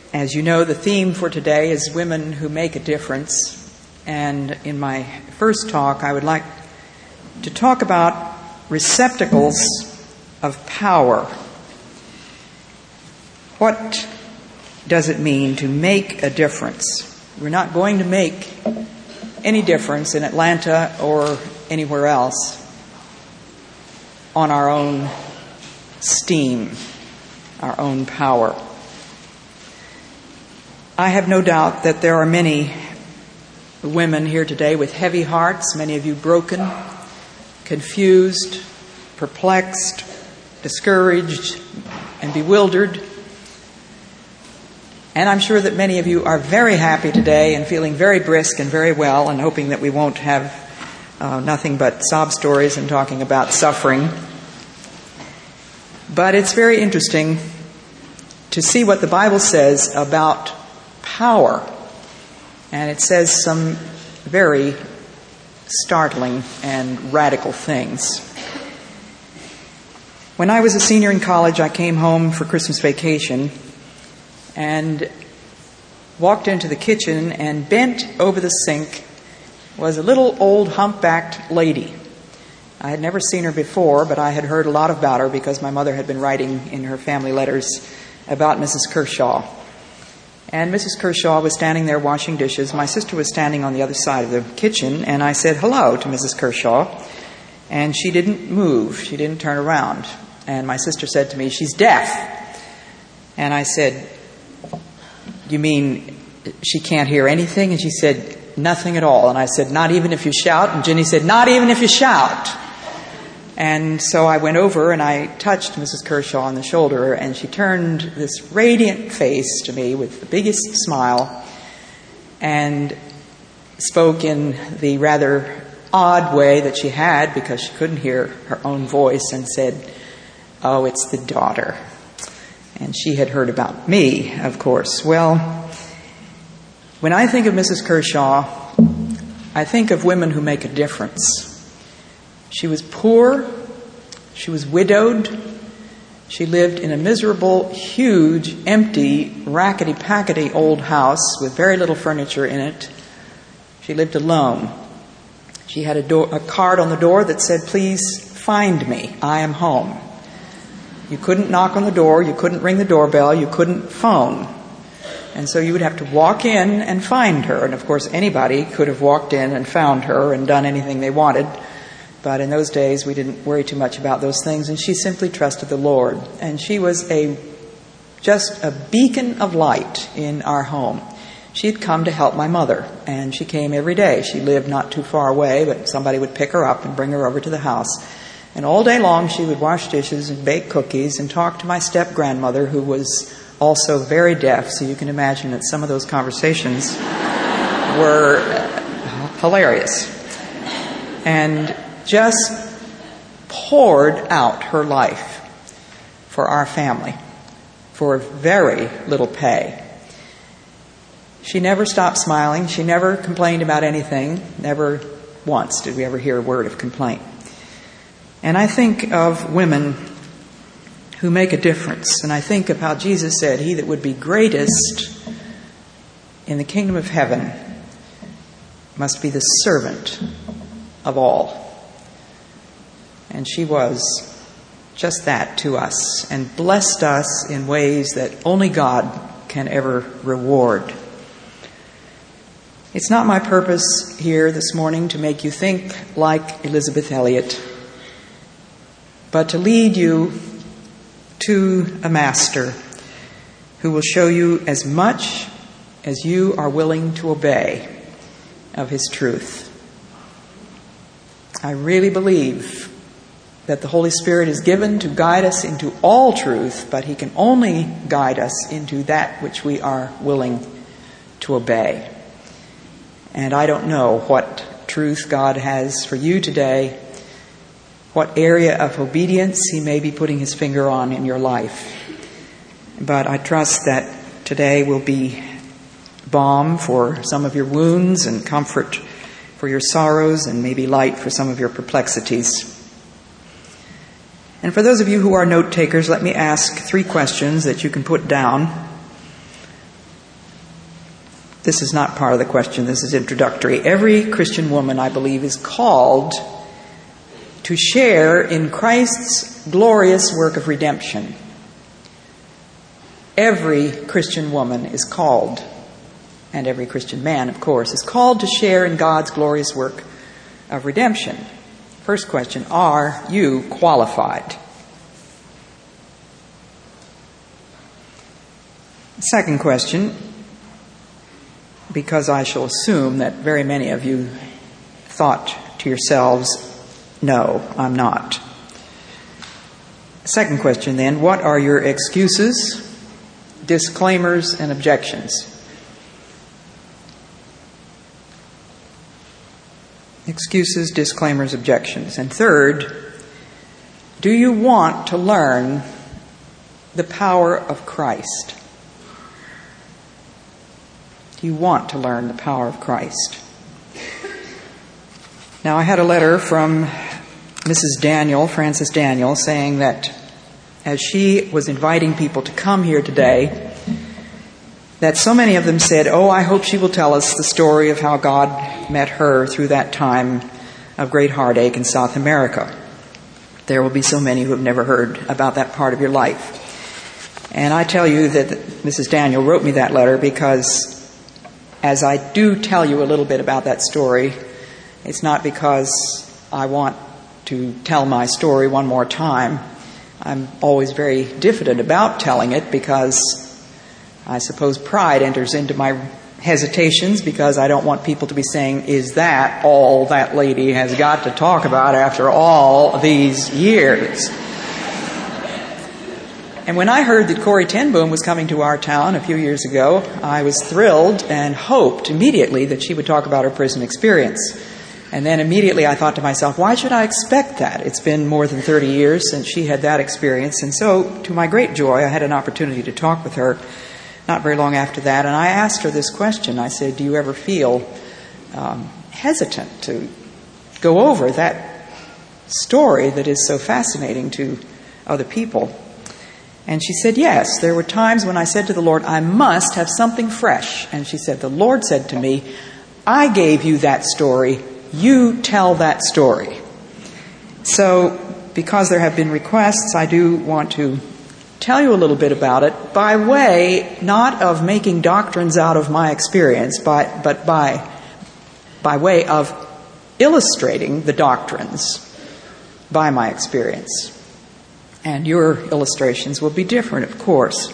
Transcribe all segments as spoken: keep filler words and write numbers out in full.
As you know, the theme for today is women who make a difference. And in my first talk, I would like to talk about receptacles of power. What does it mean to make a difference? We're not going to make any difference in Atlanta or anywhere else on our own steam, our own power. I have no doubt that there are many women here today with heavy hearts, many of you broken, confused, perplexed, discouraged, and bewildered. And I'm sure that many of you are very happy today and feeling very brisk and very well and hoping that we won't have uh, nothing but sob stories and talking about suffering. But it's very interesting to see what the Bible says about power. And it says some very startling and radical things. When I was a senior in college, I came home for Christmas vacation and walked into the kitchen, and bent over the sink was a little old humpbacked lady. I had never seen her before, but I had heard a lot about her because my mother had been writing in her family letters about Missus Kershaw. And Missus Kershaw was standing there washing dishes. My sister was standing on the other side of the kitchen, and I said hello to Missus Kershaw, and she didn't move. She didn't turn around. And my sister said to me, "She's deaf." And I said, "You mean she can't hear anything?" And she said, "Nothing at all." And I said, "Not even if you shout?" And Jenny said, "Not even if you shout." And so I went over and I touched Missus Kershaw on the shoulder, and she turned this radiant face to me with the biggest smile and spoke in the rather odd way that she had because she couldn't hear her own voice, and said, "Oh, it's the daughter." And she had heard about me, of course. Well, when I think of Missus Kershaw, I think of women who make a difference. She was poor, she was widowed, she lived in a miserable, huge, empty, rackety-packety old house with very little furniture in it. She lived alone. She had a, door, a card on the door that said, "Please find me, I am home." You couldn't knock on the door, you couldn't ring the doorbell, you couldn't phone. And so you would have to walk in and find her. And of course anybody could have walked in and found her and done anything they wanted. But in those days we didn't worry too much about those things, and she simply trusted the Lord. And she was a just a beacon of light in our home. She had come to help my mother, and she came every day. She lived not too far away, but somebody would pick her up and bring her over to the house. And all day long she would wash dishes and bake cookies and talk to my step-grandmother, who was also very deaf, so you can imagine that some of those conversations were hilarious. And just poured out her life for our family for very little pay. She never stopped smiling. She never complained about anything. Never once did we ever hear a word of complaint. And I think of women who make a difference. And I think of how Jesus said, "He that would be greatest in the kingdom of heaven must be the servant of all." And she was just that to us, and blessed us in ways that only God can ever reward. It's not my purpose here this morning to make you think like Elizabeth Elliot, but to lead you to a master who will show you as much as you are willing to obey of his truth. I really believe that the Holy Spirit is given to guide us into all truth, but he can only guide us into that which we are willing to obey. And I don't know what truth God has for you today, what area of obedience he may be putting his finger on in your life. But I trust that today will be balm for some of your wounds and comfort for your sorrows and maybe light for some of your perplexities. And for those of you who are note takers, let me ask three questions that you can put down. this is not part of the question, this is introductory. Every Christian woman, I believe, is called to share in Christ's glorious work of redemption. Every Christian woman is called, and every Christian man, of course, is called to share in God's glorious work of redemption. First question, are you qualified? Second question, because I shall assume that very many of you thought to yourselves, no, I'm not. Second question then, what are your excuses, disclaimers, and objections? Excuses, disclaimers, objections. And third, do you want to learn the power of Christ? Do you want to learn the power of Christ? Now, I had a letter from Missus Daniel, Frances Daniel, saying that as she was inviting people to come here today, that so many of them said, oh, I hope she will tell us the story of how God met her through that time of great heartache in South America. There will be so many who have never heard about that part of your life. And I tell you that Missus Daniel wrote me that letter because as I do tell you a little bit about that story, it's not because I want to tell my story one more time. I'm always very diffident about telling it because I suppose pride enters into my hesitations because I don't want people to be saying, is that all that lady has got to talk about after all these years? And when I heard that Corrie ten Boom was coming to our town a few years ago, I was thrilled and hoped immediately that she would talk about her prison experience. And then immediately I thought to myself, why should I expect that? It's been more than thirty years since she had that experience. And so, to my great joy, I had an opportunity to talk with her not very long after that. And I asked her this question. I said, do you ever feel um, hesitant to go over that story that is so fascinating to other people? And she said, yes, there were times when I said to the Lord, I must have something fresh. And she said, the Lord said to me, I gave you that story. You tell that story. So, because there have been requests, I do want to tell you a little bit about it by way not of making doctrines out of my experience, but, but by, by way of illustrating the doctrines by my experience. And your illustrations will be different, of course.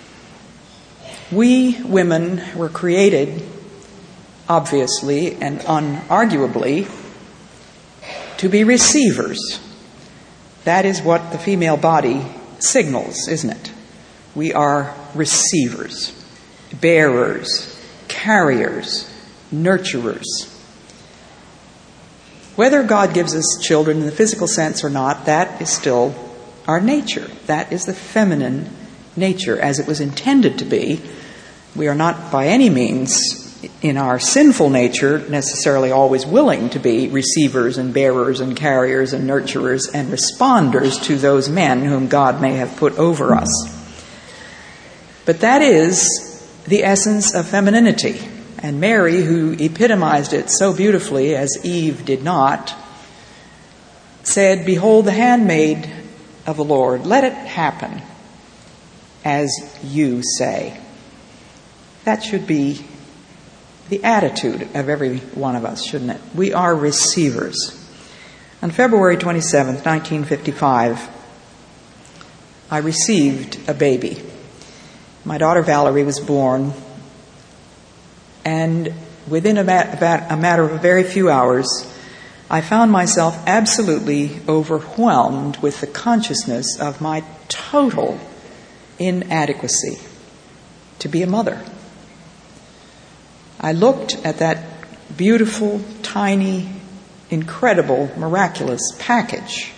We women were created, obviously and unarguably, to be receivers. That is what the female body signals, isn't it? We are receivers, bearers, carriers, nurturers. Whether God gives us children in the physical sense or not, that is still our nature. That is the feminine nature as it was intended to be. We are not by any means in our sinful nature necessarily always willing to be receivers and bearers and carriers and nurturers and responders to those men whom God may have put over us. But that is the essence of femininity. And Mary, who epitomized it so beautifully as Eve did not, said, behold the handmaid of the Lord, let it happen as you say. That should be the attitude of every one of us, shouldn't it? We are receivers. On February twenty-seventh, nineteen fifty-five, I received a baby. My daughter Valerie was born, and within a, ma- about a matter of a very few hours, I found myself absolutely overwhelmed with the consciousness of my total inadequacy to be a mother. I looked at that beautiful, tiny, incredible, miraculous package,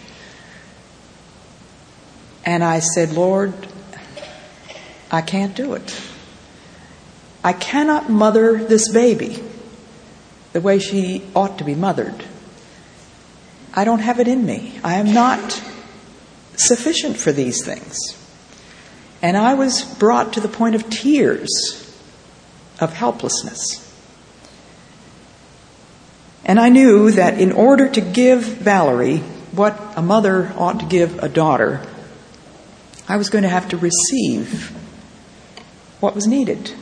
and I said, Lord, I can't do it. I cannot mother this baby the way she ought to be mothered. I don't have it in me. I am not sufficient for these things. And I was brought to the point of tears of helplessness. And I knew that in order to give Valerie what a mother ought to give a daughter, I was going to have to receive what was needed.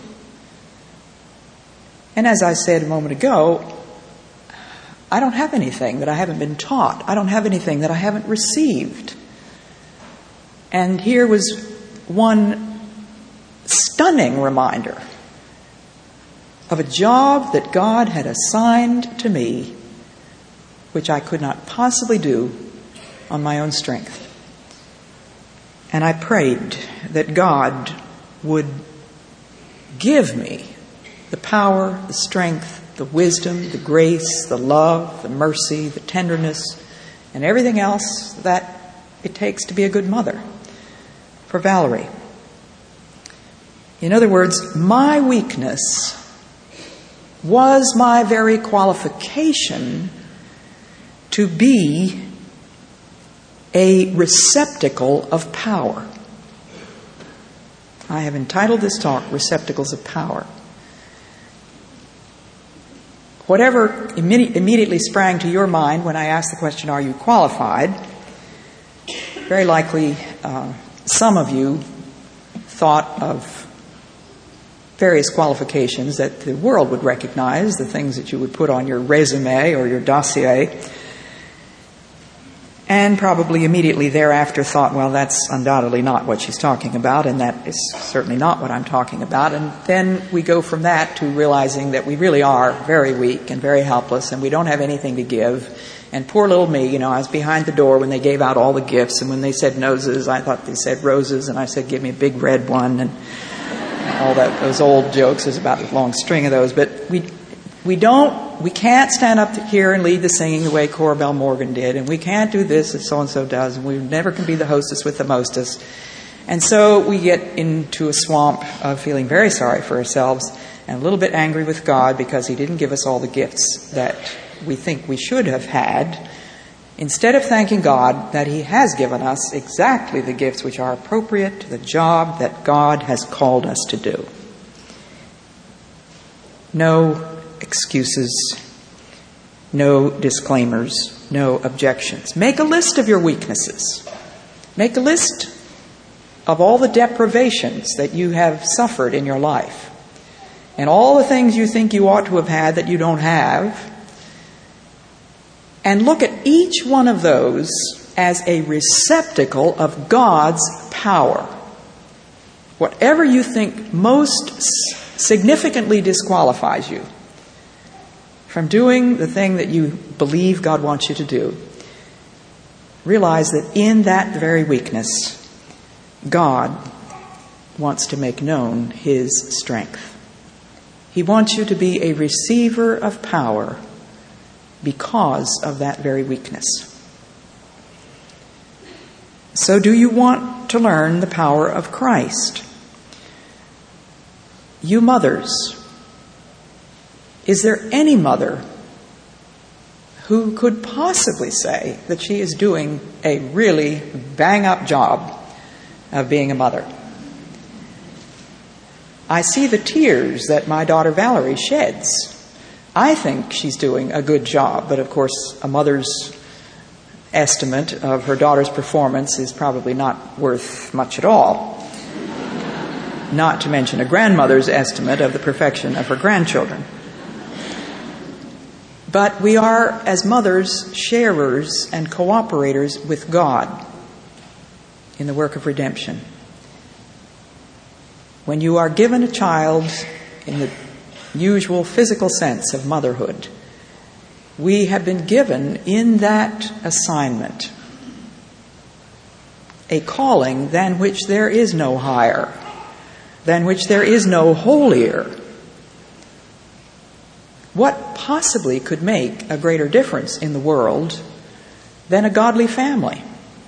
And as I said a moment ago, I don't have anything that I haven't been taught. I don't have anything that I haven't received. And here was one stunning reminder of a job that God had assigned to me, which I could not possibly do on my own strength. And I prayed that God would give me the power, the strength, the wisdom, the grace, the love, the mercy, the tenderness, and everything else that it takes to be a good mother for Valerie. In other words, my weakness was my very qualification to be a receptacle of power. I have entitled this talk, Receptacles of Power. Whatever imme- immediately sprang to your mind when I asked the question, are you qualified? Very likely uh, some of you thought of various qualifications that the world would recognize, the things that you would put on your resume or your dossier, and probably immediately thereafter thought, well, that's undoubtedly not what she's talking about, and that is certainly not what I'm talking about. And then we go from that to realizing that we really are very weak and very helpless, and we don't have anything to give. And poor little me, you know, I was behind the door when they gave out all the gifts, and when they said noses, I thought they said roses, and I said, give me a big red one, and all that, those old jokes. There's about a long string of those. But we we don't, we can't stand up here and lead the singing the way Cora Bell Morgan did, and we can't do this as so-and-so does, and we never can be the hostess with the mostest. And so we get into a swamp of feeling very sorry for ourselves and a little bit angry with God because He didn't give us all the gifts that we think we should have had, instead of thanking God that He has given us exactly the gifts which are appropriate to the job that God has called us to do. No excuses, no disclaimers, no objections. Make a list of your weaknesses. Make a list of all the deprivations that you have suffered in your life and all the things you think you ought to have had that you don't have. And look at each one of those as a receptacle of God's power. Whatever you think most significantly disqualifies you from doing the thing that you believe God wants you to do, realize that in that very weakness, God wants to make known His strength. He wants you to be a receiver of power because of that very weakness. So do you want to learn the power of Christ? You mothers, is there any mother who could possibly say that she is doing a really bang-up job of being a mother? I see the tears that my daughter Valerie sheds. I think she's doing a good job, but of course a mother's estimate of her daughter's performance is probably not worth much at all. Not to mention a grandmother's estimate of the perfection of her grandchildren. But we are, as mothers, sharers and cooperators with God in the work of redemption. When you are given a child in the usual physical sense of motherhood, we have been given in that assignment a calling than which there is no higher, than which there is no holier. What possibly could make a greater difference in the world than a godly family?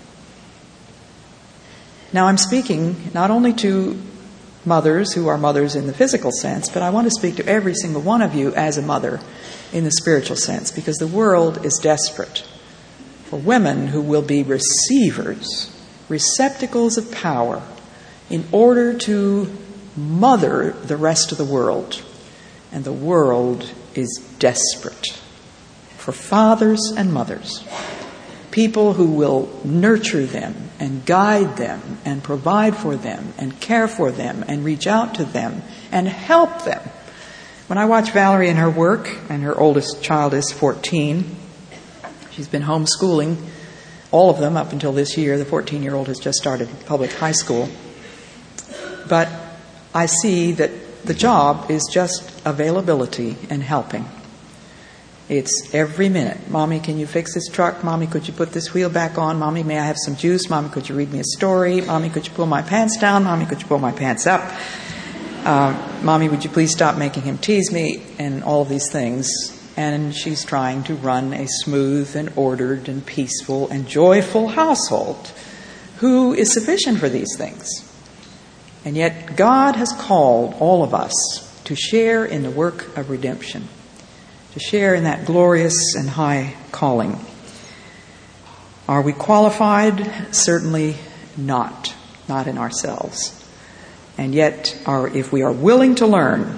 Now, I'm speaking not only to mothers who are mothers in the physical sense, but I want to speak to every single one of you as a mother in the spiritual sense, because the world is desperate for women who will be receivers, receptacles of power, in order to mother the rest of the world and the world is desperate for fathers and mothers, people who will nurture them and guide them and provide for them and care for them and reach out to them and help them. When I watch Valerie in her work, and her oldest child is fourteen, she's been homeschooling all of them up until this year. The fourteen-year-old has just started public high school. But I see that the job is just availability and helping. It's every minute. Mommy, can you fix this truck? Mommy, could you put this wheel back on? Mommy, may I have some juice? Mommy, could you read me a story? Mommy, could you pull my pants down? Mommy, could you pull my pants up? Uh, Mommy, would you please stop making him tease me? And all of these things. And she's trying to run a smooth and ordered and peaceful and joyful household. Who is sufficient for these things? And yet God has called all of us to share in the work of redemption, to share in that glorious and high calling. Are we qualified? Certainly not, not in ourselves. And yet, our, if we are willing to learn,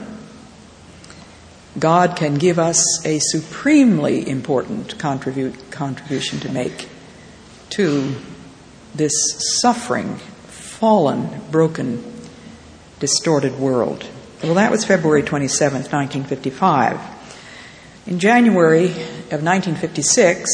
God can give us a supremely important contribute, contribution to make to this suffering, fallen, broken, distorted world. Well, that was February twenty-seventh, nineteen fifty-five. In January of nineteen fifty-six,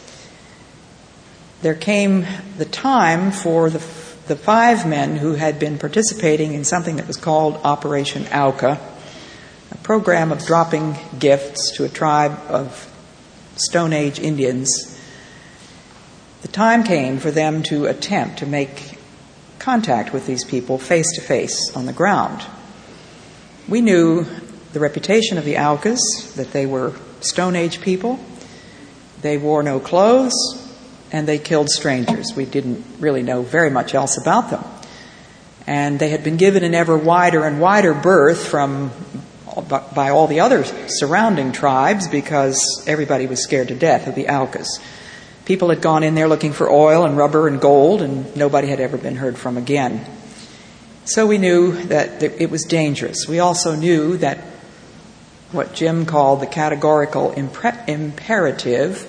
there came the time for the, the five men who had been participating in something that was called Operation Auca, a program of dropping gifts to a tribe of Stone Age Indians. The time came for them to attempt to make contact with these people face to face on the ground. We knew the reputation of the Aucas, that they were Stone Age people. They wore no clothes, and they killed strangers. We didn't really know very much else about them. And they had been given an ever wider and wider berth from by all the other surrounding tribes because everybody was scared to death of the Aucas. People had gone in there looking for oil and rubber and gold, and nobody had ever been heard from again. So we knew that it was dangerous. We also knew that what Jim called the categorical impre- imperative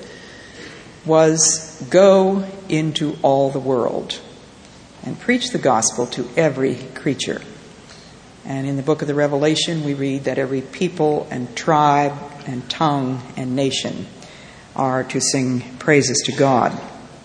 was go into all the world and preach the gospel to every creature. And in the book of the Revelation, we read that every people and tribe and tongue and nation are to sing praises to God.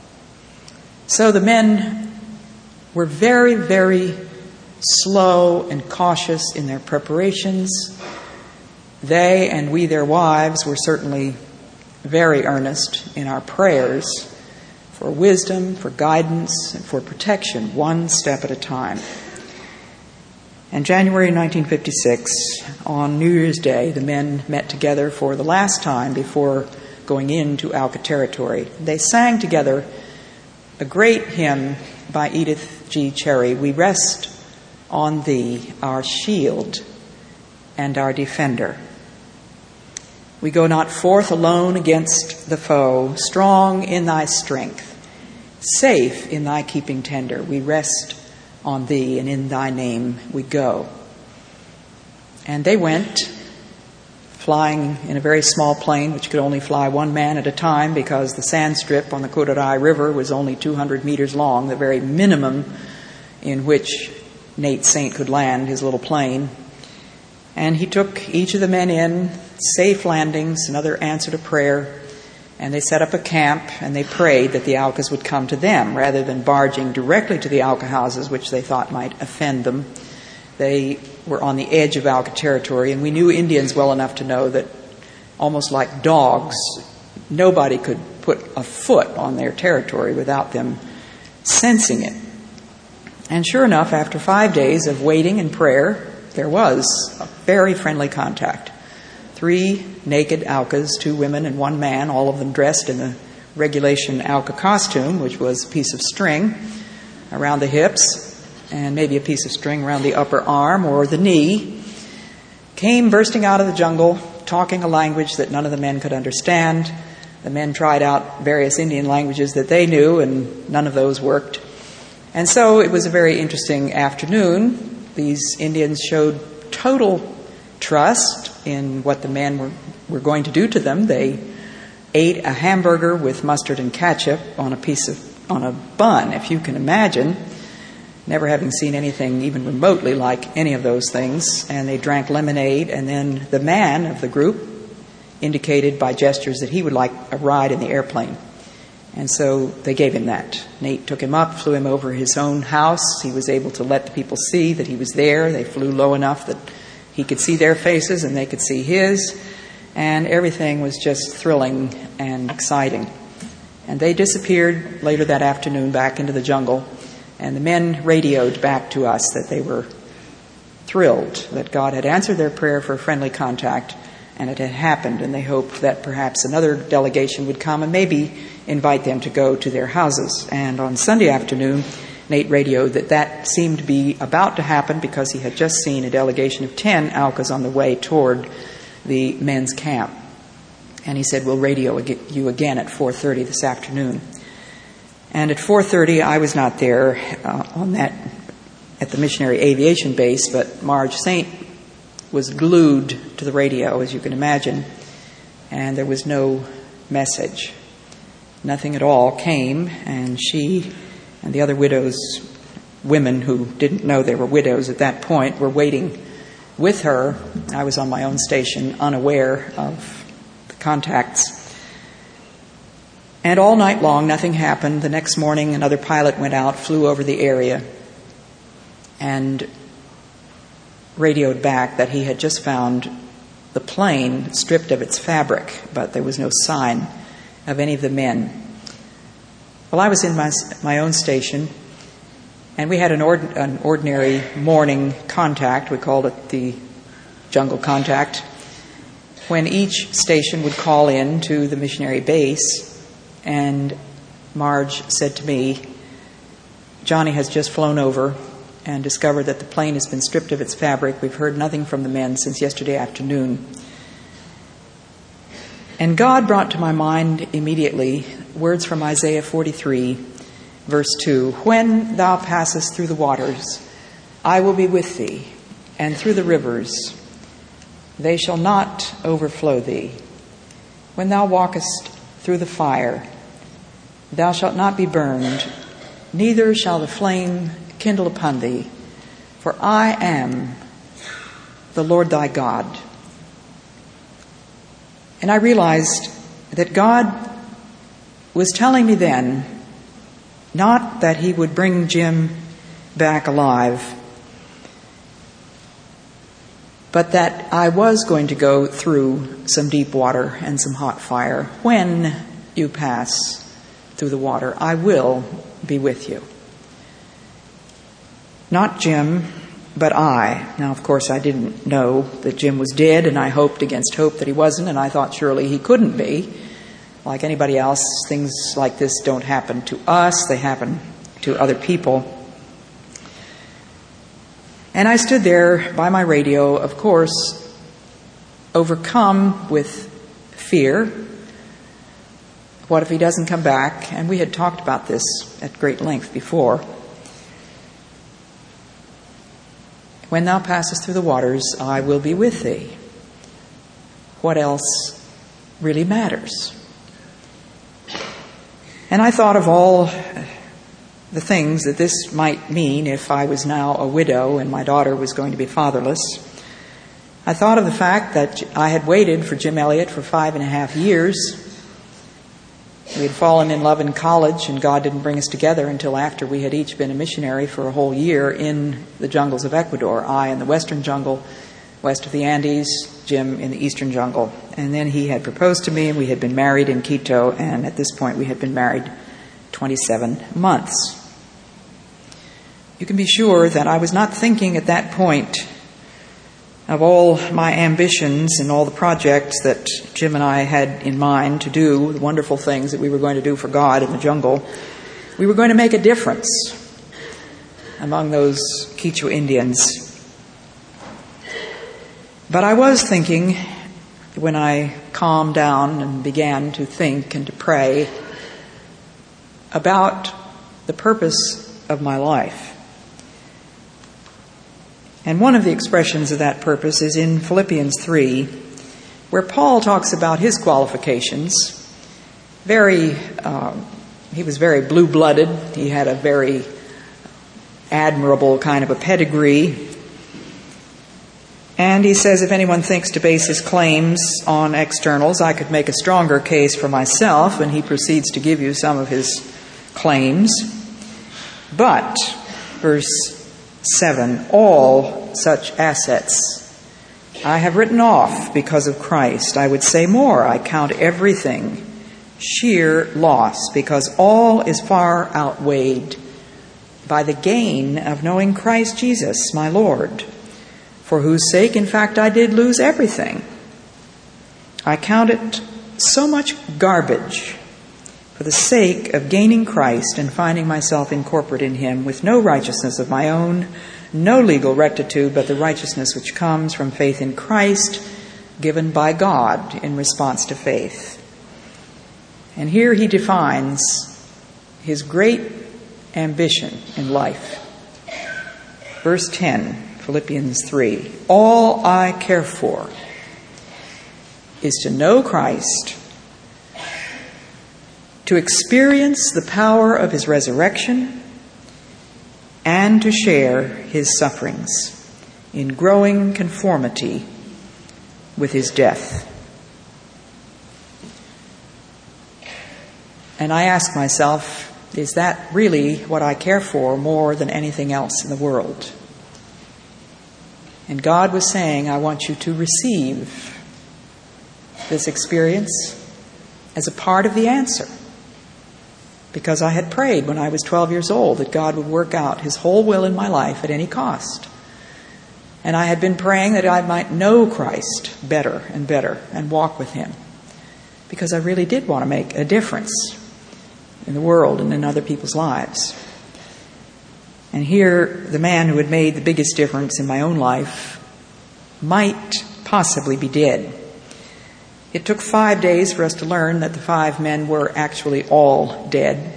So the men were very, very slow and cautious in their preparations. They and we, their wives, were certainly very earnest in our prayers for wisdom, for guidance, and for protection, one step at a time. And January nineteen fifty-six, on New Year's Day, the men met together for the last time before going into Auca territory. They sang together a great hymn by Edith G. Cherry, "We Rest on Thee, Our Shield and Our Defender. We go not forth alone against the foe, strong in Thy strength, safe in Thy keeping tender. We rest on Thee, and in Thy name we go." And they went, flying in a very small plane, which could only fly one man at a time because the sand strip on the Kodarai River was only two hundred meters long, the very minimum in which Nate Saint could land his little plane. And he took each of the men in, safe landings, another answer to prayer, and they set up a camp and they prayed that the Aucas would come to them rather than barging directly to the Auca houses, which they thought might offend them. They were on the edge of Auca territory, and we knew Indians well enough to know that, almost like dogs, nobody could put a foot on their territory without them sensing it. And sure enough, after five days of waiting and prayer, there was a very friendly contact. Three naked Aucas, two women and one man, all of them dressed in the regulation Auca costume, which was a piece of string around the hips and maybe a piece of string around the upper arm or the knee, came bursting out of the jungle, talking a language that none of the men could understand. The men tried out various Indian languages that they knew, and none of those worked. And so it was a very interesting afternoon. These Indians showed total trust, in what the men were, were going to do to them. They ate a hamburger with mustard and ketchup on a piece of, on a bun, if you can imagine, never having seen anything even remotely like any of those things. And they drank lemonade, and then the man of the group indicated by gestures that he would like a ride in the airplane. And so they gave him that. Nate took him up, flew him over his own house. He was able to let the people see that he was there. They flew low enough that he could see their faces and they could see his. And everything was just thrilling and exciting. And they disappeared later that afternoon back into the jungle. And the men radioed back to us that they were thrilled that God had answered their prayer for a friendly contact, and it had happened, and they hoped that perhaps another delegation would come and maybe invite them to go to their houses. And on Sunday afternoon, Nate radioed that that seemed to be about to happen because he had just seen a delegation of ten Aucas on the way toward the men's camp. And he said, we'll radio you again at four thirty this afternoon. And at four thirty, I was not there uh, on that at the missionary aviation base, but Marge Saint was glued to the radio, as you can imagine, and there was no message. Nothing at all came, and she and the other widows, women who didn't know they were widows at that point, were waiting with her. I was on my own station, unaware of the contacts. And all night long, nothing happened. The next morning, another pilot went out, flew over the area, and radioed back that he had just found the plane stripped of its fabric, but there was no sign of any of the men. Well, I was in my my own station, and we had an, ord, an ordinary morning contact. We called it the jungle contact, when each station would call in to the missionary base, and Marge said to me, Johnny has just flown over and discovered that the plane has been stripped of its fabric. We've heard nothing from the men since yesterday afternoon. And God brought to my mind immediately words from Isaiah forty-three, verse two. When thou passest through the waters, I will be with thee, and through the rivers, they shall not overflow thee. When thou walkest through the fire, thou shalt not be burned, neither shall the flame kindle upon thee, for I am the Lord thy God. And I realized that God was telling me then, not that he would bring Jim back alive, but that I was going to go through some deep water and some hot fire. When you pass through the water, I will be with you. Not Jim, but I. Now, of course, I didn't know that Jim was dead, and I hoped against hope that he wasn't, and I thought surely he couldn't be. Like anybody else, things like this don't happen to us. They happen to other people. And I stood there by my radio, of course, overcome with fear. What if he doesn't come back? And we had talked about this at great length before. When thou passest through the waters, I will be with thee. What else really matters? And I thought of all the things that this might mean if I was now a widow and my daughter was going to be fatherless. I thought of the fact that I had waited for Jim Elliott for five and a half years. We had fallen in love in college, and God didn't bring us together until after we had each been a missionary for a whole year in the jungles of Ecuador. I in the western jungle, west of the Andes, Jim in the eastern jungle. And then he had proposed to me, and we had been married in Quito, and at this point we had been married twenty-seven months. You can be sure that I was not thinking at that point of all my ambitions and all the projects that Jim and I had in mind to do, the wonderful things that we were going to do for God in the jungle. We were going to make a difference among those Quichua Indians. But I was thinking, when I calmed down and began to think and to pray, about the purpose of my life. And one of the expressions of that purpose is in Philippians three, where Paul talks about his qualifications. Very, uh, he was very blue-blooded. He had a very admirable kind of a pedigree. And he says, if anyone thinks to base his claims on externals, I could make a stronger case for myself. And he proceeds to give you some of his claims. But, verse seven, all such assets I have written off because of Christ. I would say more. I count everything sheer loss, because all is far outweighed by the gain of knowing Christ Jesus, my Lord, for whose sake, in fact, I did lose everything. I count it so much garbage for the sake of gaining Christ and finding myself incorporate in him with no righteousness of my own, no legal rectitude, but the righteousness which comes from faith in Christ, given by God in response to faith. And here he defines his great ambition in life. Verse ten, Philippians three, all I care for is to know Christ, to experience the power of his resurrection, and to share his sufferings in growing conformity with his death. And I ask myself, is that really what I care for more than anything else in the world? And God was saying, I want you to receive this experience as a part of the answer. Because I had prayed when I was twelve years old that God would work out his whole will in my life at any cost. And I had been praying that I might know Christ better and better and walk with him. Because I really did want to make a difference in the world and in other people's lives. And here, the man who had made the biggest difference in my own life might possibly be dead. It took five days for us to learn that the five men were actually all dead.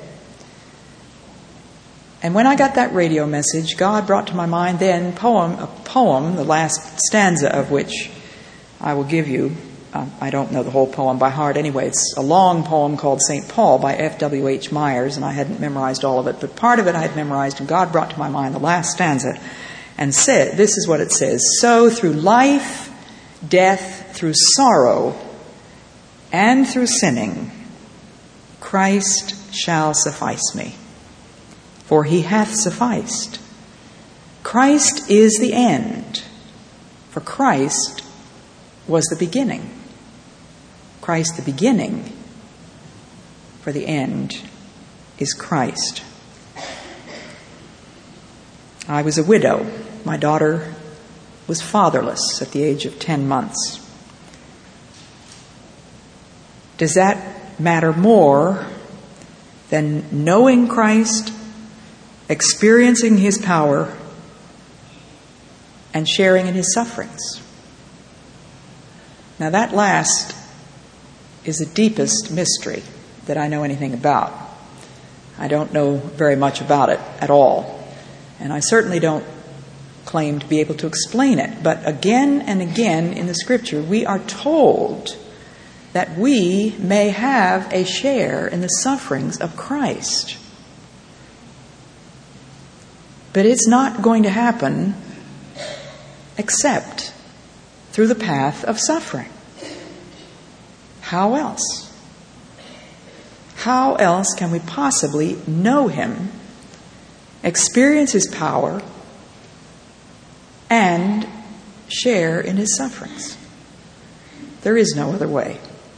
And when I got that radio message, God brought to my mind then poem, a poem, the last stanza of which I will give you. Um, I don't know the whole poem by heart anyway. It's a long poem called Saint Paul by F W H Myers, and I hadn't memorized all of it, but part of it I had memorized, and God brought to my mind the last stanza and said, this is what it says, so through life, death, through sorrow, and through sinning, Christ shall suffice me, for he hath sufficed. Christ is the end, for Christ was the beginning. Christ the beginning, for the end is Christ. I was a widow. My daughter was fatherless at the age of ten months. Does that matter more than knowing Christ, experiencing his power, and sharing in his sufferings? Now that last is the deepest mystery that I know anything about. I don't know very much about it at all. And I certainly don't claim to be able to explain it. But again and again in the Scripture, we are told that we may have a share in the sufferings of Christ. But it's not going to happen except through the path of suffering. How else? How else can we possibly know him, experience his power, and share in his sufferings? There is no other way.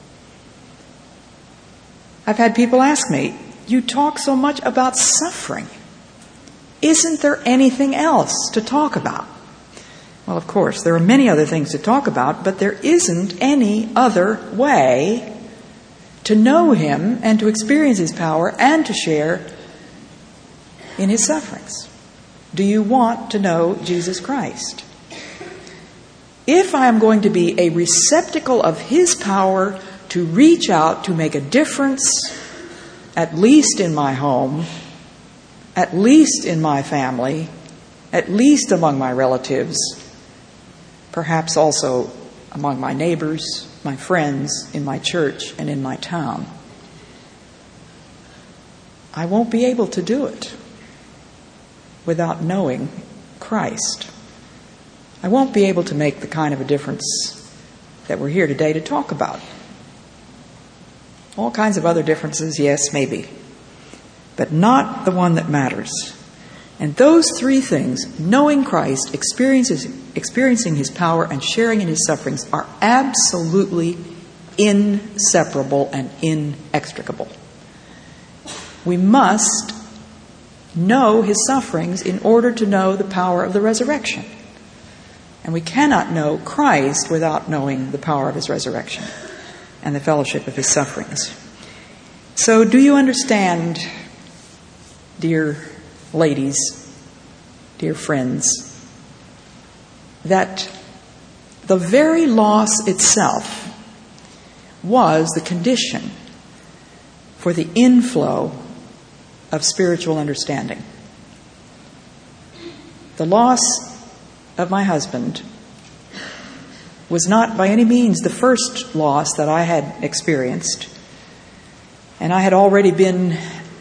I've had people ask me, you talk so much about suffering. Isn't there anything else to talk about? Well, of course, there are many other things to talk about, but there isn't any other way to know him and to experience his power and to share in his sufferings. Do you want to know Jesus Christ? If I am going to be a receptacle of his power to reach out to make a difference, at least in my home, at least in my family, at least among my relatives, perhaps also among my neighbors, my friends, in my church, and in my town. I won't be able to do it without knowing Christ. I won't be able to make the kind of a difference that we're here today to talk about. All kinds of other differences, yes, maybe, but not the one that matters. And those three things, knowing Christ, experiencing His power, and sharing in His sufferings, are absolutely inseparable and inextricable. We must know His sufferings in order to know the power of the resurrection. And we cannot know Christ without knowing the power of His resurrection and the fellowship of His sufferings. So do you understand, dear ladies, dear friends, that the very loss itself was the condition for the inflow of spiritual understanding? The loss of my husband was not by any means the first loss that I had experienced. And I had already been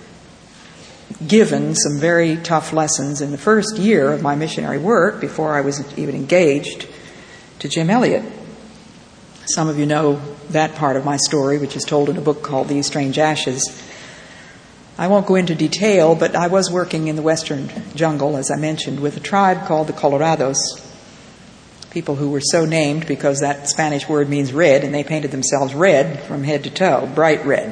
given some very tough lessons in the first year of my missionary work before I was even engaged to Jim Elliot. Some of you know that part of my story, which is told in a book called These Strange Ashes. I won't go into detail, but I was working in the western jungle, as I mentioned, with a tribe called the Colorados, people who were so named because that Spanish word means red, and they painted themselves red from head to toe, bright red.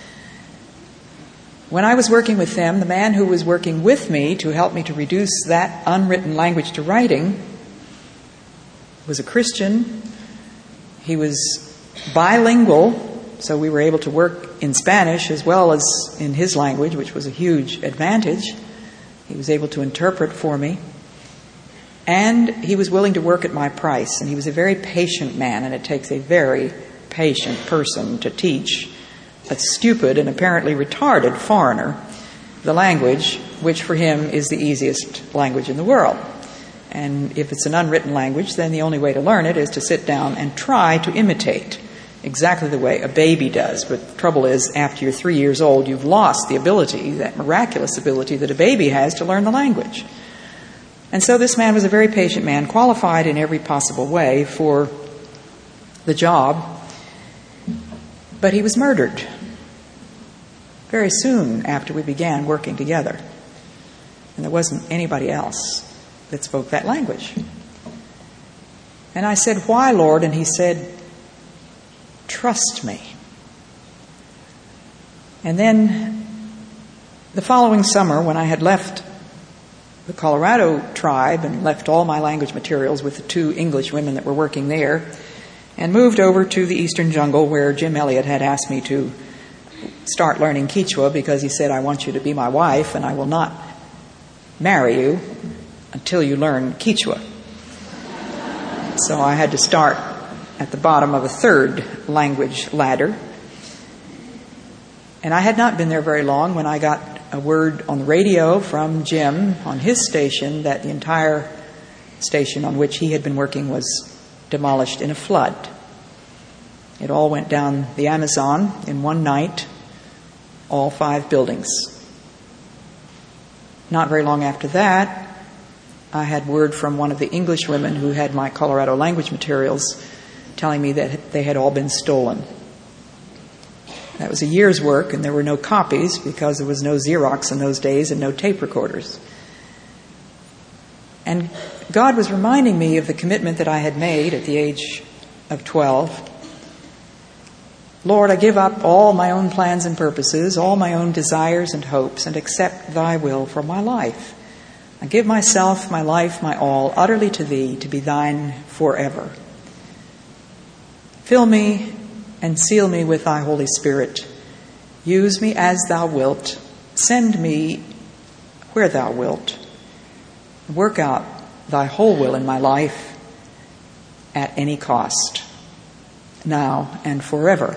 When I was working with them, the man who was working with me to help me to reduce that unwritten language to writing was a Christian. He was bilingual, so we were able to work in Spanish as well as in his language, which was a huge advantage. He was able to interpret for me. And he was willing to work at my price. And he was a very patient man, and it takes a very patient person to teach a stupid and apparently retarded foreigner the language, which for him is the easiest language in the world. And if it's an unwritten language, then the only way to learn it is to sit down and try to imitate exactly the way a baby does. But the trouble is, after you're three years old, you've lost the ability, that miraculous ability that a baby has to learn the language. And so this man was a very patient man, qualified in every possible way for the job. But he was murdered very soon after we began working together. And there wasn't anybody else that spoke that language. And I said, "Why, Lord?" And he said, "Trust me." And then the following summer, when I had left the Colorado tribe and left all my language materials with the two English women that were working there, and moved over to the eastern jungle where Jim Elliot had asked me to start learning Quechua, because he said, "I want you to be my wife, and I will not marry you until you learn Quechua." So I had to start at the bottom of a third language ladder. And I had not been there very long when I got a word on the radio from Jim on his station that the entire station on which he had been working was demolished in a flood. It all went down the Amazon in one night, all five buildings. Not very long after that, I had word from one of the English women who had my Colorado language materials telling me that they had all been stolen. That was a year's work, and there were no copies because there was no Xerox in those days and no tape recorders. And God was reminding me of the commitment that I had made at the age of twelve. "Lord, I give up all my own plans and purposes, all my own desires and hopes, and accept Thy will for my life. I give myself, my life, my all, utterly to Thee, to be Thine forever. Fill me and seal me with Thy Holy Spirit. Use me as Thou wilt. Send me where Thou wilt. Work out Thy whole will in my life at any cost, now and forever."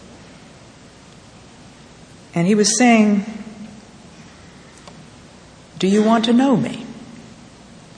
And he was saying, "Do you want to know me?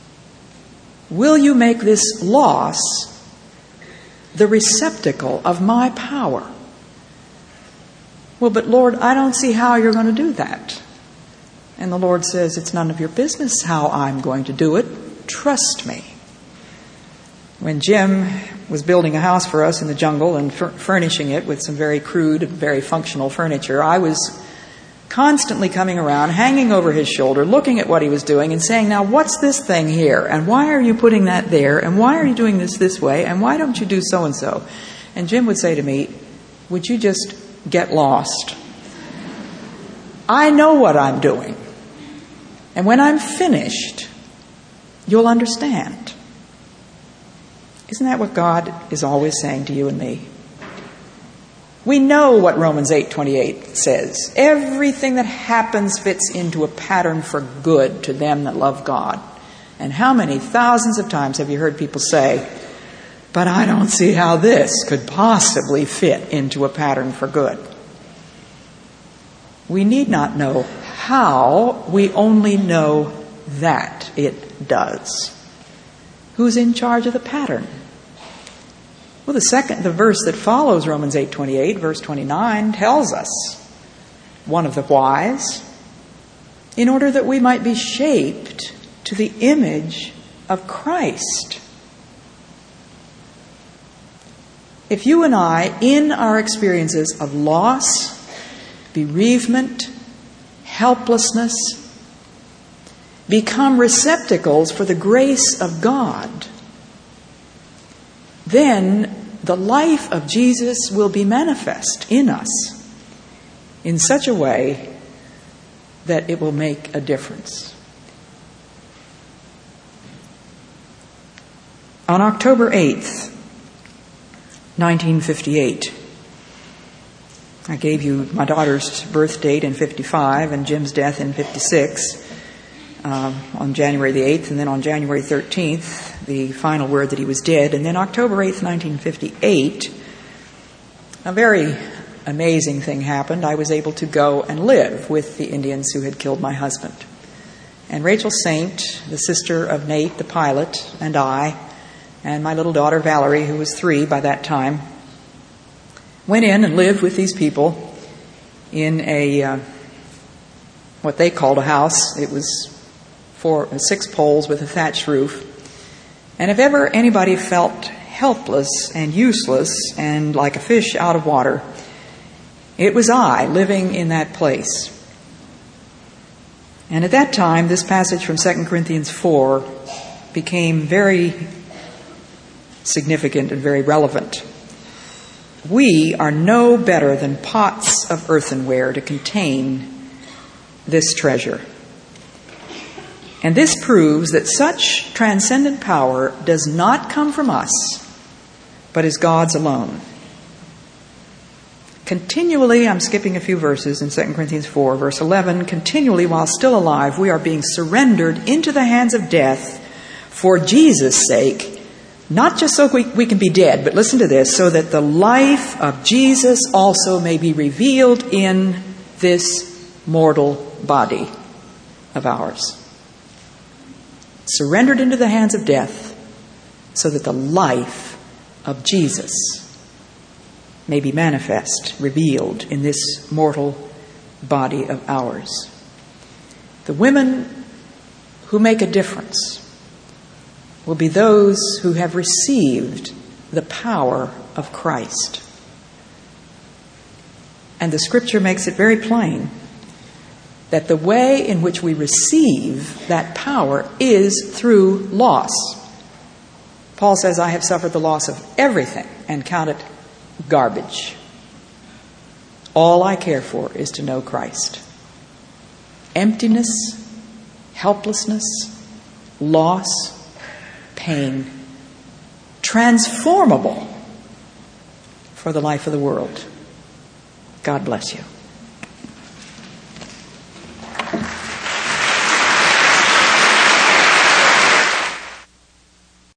will you make this loss the receptacle of my power? Well, but Lord, I don't see how you're going to do that. And the Lord says, it's none of your business how I'm going to do it. Trust me. When Jim was building a house for us in the jungle and fur- furnishing it with some very crude, very functional furniture, I was constantly coming around, hanging over his shoulder, looking at what he was doing and saying, now what's this thing here? And why are you putting that there? And why are you doing this this way? And why don't you do so-and-so? And Jim would say to me, would you just get lost? I know what I'm doing. And when I'm finished, you'll understand. Isn't that what God is always saying to you and me? We know what Romans eight twenty-eight says. Everything that happens fits into a pattern for good to them that love God. And how many thousands of times have you heard people say, but I don't see how this could possibly fit into a pattern for good. We need not know how, we only know that it does. Who's in charge of the pattern? Well, the second, the verse that follows Romans eight twenty-eight, verse twenty-nine, tells us one of the whys, in order that we might be shaped to the image of Christ. If you and I, in our experiences of loss, bereavement, helplessness, become receptacles for the grace of God, then the life of Jesus will be manifest in us in such a way that it will make a difference. On October eighth, nineteen fifty-eight, I gave you my daughter's birth date in fifty-five and Jim's death in fifty-six. Uh, on January the eighth, and then on January thirteenth, the final word that he was dead. And then October eighth, nineteen fifty-eight, a very amazing thing happened. I was able to go and live with the Indians who had killed my husband. And Rachel Saint, the sister of Nate, the pilot, and I, and my little daughter Valerie, who was three by that time, went in and lived with these people in a, uh, what they called a house. It was four, six poles with a thatched roof. And if ever anybody felt helpless and useless and like a fish out of water, it was I living in that place. And at that time, this passage from Second Corinthians four became very significant and very relevant. We are no better than pots of earthenware to contain this treasure. And this proves that such transcendent power does not come from us, but is God's alone. Continually, I'm skipping a few verses in Second Corinthians four, verse eleven, continually while still alive, we are being surrendered into the hands of death for Jesus' sake, not just so we, we can be dead, but listen to this, so that the life of Jesus also may be revealed in this mortal body of ours. Surrendered into the hands of death so that the life of Jesus may be manifest, revealed in this mortal body of ours. The women who make a difference will be those who have received the power of Christ. And the scripture makes it very plain that the way in which we receive that power is through loss. Paul says, I have suffered the loss of everything and count it garbage. All I care for is to know Christ. Emptiness, helplessness, loss, pain, transformable for the life of the world. God bless you.